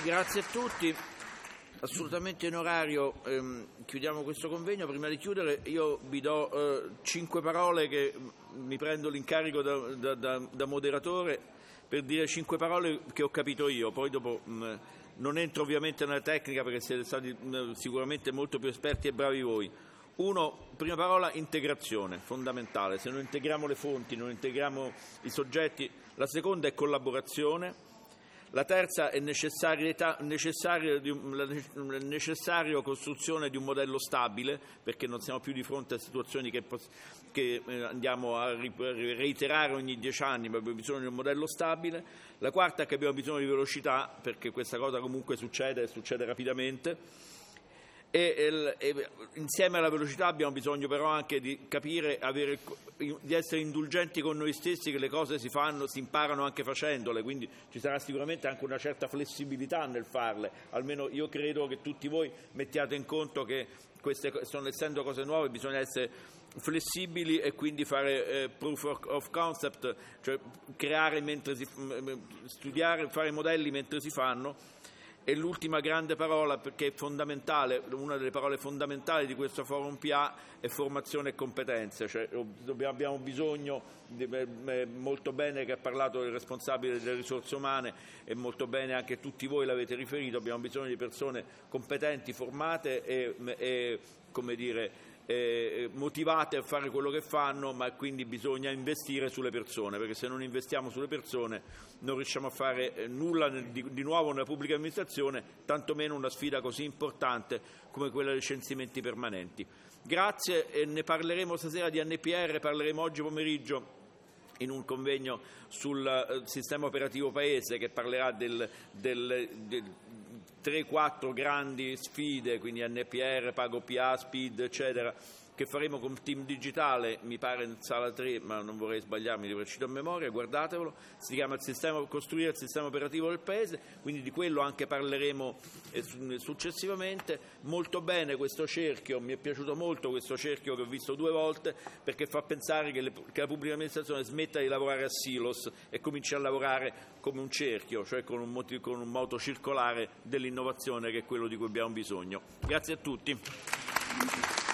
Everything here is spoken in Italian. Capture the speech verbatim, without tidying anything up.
Grazie a tutti. Assolutamente in orario, ehm, chiudiamo questo convegno. Prima di chiudere io vi do eh, cinque parole che mi prendo l'incarico da, da, da, da moderatore per dire cinque parole che ho capito io, poi dopo mh, non entro ovviamente nella tecnica perché siete stati mh, sicuramente molto più esperti e bravi voi. Uno, prima parola, integrazione, fondamentale. Se non integriamo le fonti, non integriamo i soggetti. La seconda è collaborazione. La terza è necessario, necessario, la necessario costruzione di un modello stabile, perché non siamo più di fronte a situazioni che, che andiamo a reiterare ogni dieci anni, ma abbiamo bisogno di un modello stabile. La quarta è che abbiamo bisogno di velocità, perché questa cosa comunque succede e succede rapidamente. E, e insieme alla velocità abbiamo bisogno però anche di capire, avere, di essere indulgenti con noi stessi, che le cose si fanno, si imparano anche facendole, quindi ci sarà sicuramente anche una certa flessibilità nel farle, almeno io credo che tutti voi mettiate in conto che queste sono, essendo cose nuove, bisogna essere flessibili e quindi fare eh, proof of concept, cioè creare mentre si studiare, fare modelli mentre si fanno. E l'ultima grande parola, perché è fondamentale, una delle parole fondamentali di questo Forum P A è formazione e competenze, cioè abbiamo bisogno, molto bene che ha parlato il responsabile delle risorse umane e molto bene anche tutti voi l'avete riferito, abbiamo bisogno di persone competenti, formate e, e come dire, Eh, motivate a fare quello che fanno, ma quindi bisogna investire sulle persone, perché se non investiamo sulle persone non riusciamo a fare eh, nulla nel, di, di nuovo nella pubblica amministrazione, tantomeno una sfida così importante come quella dei censimenti permanenti. Grazie, e ne parleremo stasera di N P R, parleremo oggi pomeriggio in un convegno sul uh, sistema operativo paese che parlerà del, del, del tre quattro grandi sfide, quindi N P R, Pago P A, Speed, eccetera, che faremo con Team Digitale, mi pare in sala tre, ma non vorrei sbagliarmi, li recito a memoria, guardatevelo, si chiama il sistema, costruire il sistema operativo del Paese, quindi di quello anche parleremo eh, successivamente. Molto bene questo cerchio, mi è piaciuto molto questo cerchio che ho visto due volte, perché fa pensare che, le, che la pubblica amministrazione smetta di lavorare a silos e cominci a lavorare come un cerchio, cioè con un, motivo, con un moto circolare dell'innovazione, che è quello di cui abbiamo bisogno. Grazie a tutti.